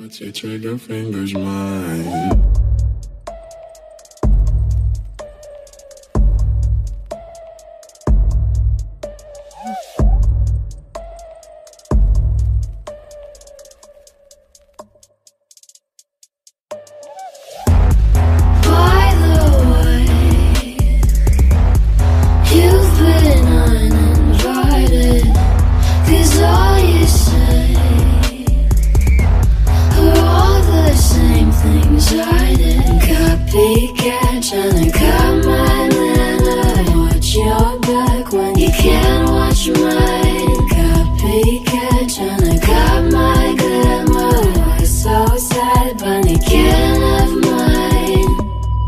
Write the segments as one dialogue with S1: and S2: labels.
S1: Put your trigger fingers mine.
S2: Tryna cut my manner. Watch your back when you can't watch mine. Copycat, tryna cut my glamour. Why so sad, but you can't have mine.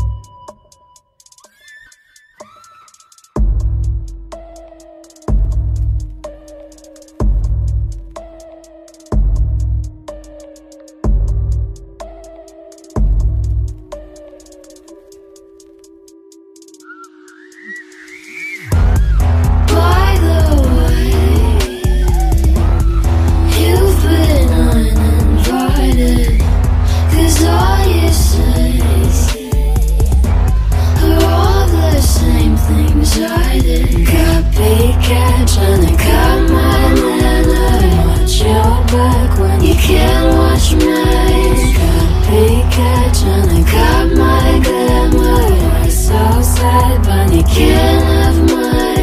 S2: Copycat, tryna cut my manner. Watch your back when you can't watch mine. Copycat, tryna cut my glamour. Why so sad, but you can't have mine.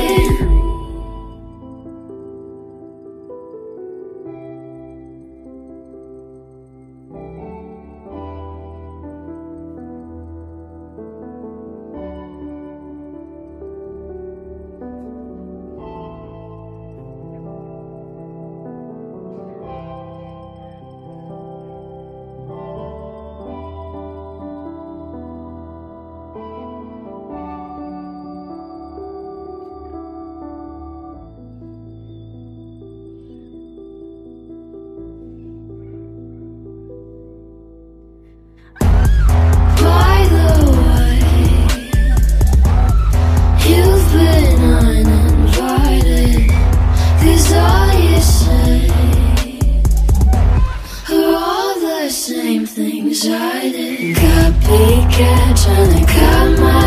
S2: Same things I did. Copycat, tryna cut my